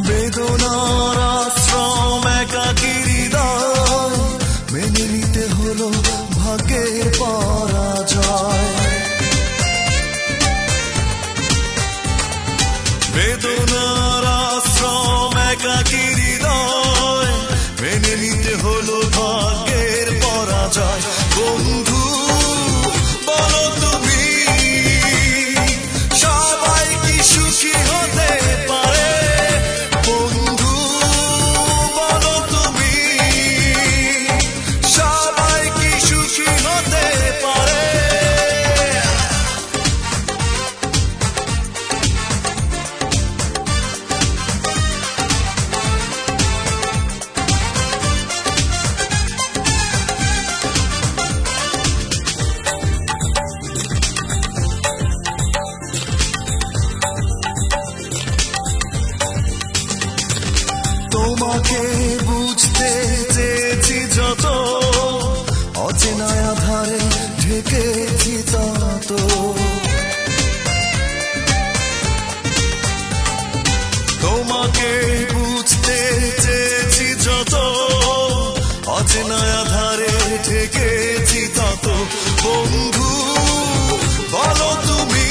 বেদনার আশ্রম একাকী হৃদয় মেনে নিতে হলো ভাগ্যের পরাজয়। বেদনার আশ্রম একাকী হৃদয় মেনে নিতে হলো ভাগ্যের পরাজয়। বন্ধু বলো তুমি সবাই কি সুখী হতে পারে? বন্ধু বলো তুমি সবাই কি সুখী হতে পারে? তোমাকে বুঝতে চেয়েছি যত, অচেনা আধারে ঢেকেছি তত। তোমাকে বুঝতে চেয়েছি যত, অচেনা আধারে ঢেকেছি তত। বন্ধু বলো তুমি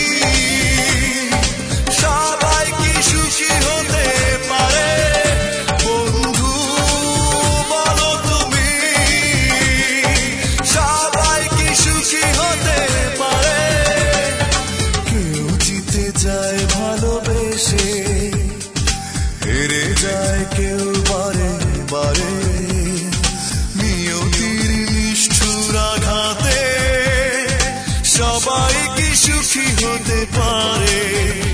সবাই কি সুখী হতে পারে? যায় ভালোবেসে, হেরে যায় কেউ বারে বারে। নিয়তির নিষ্ঠুর আঘাতে সবাই কি সুখী হতে পারে?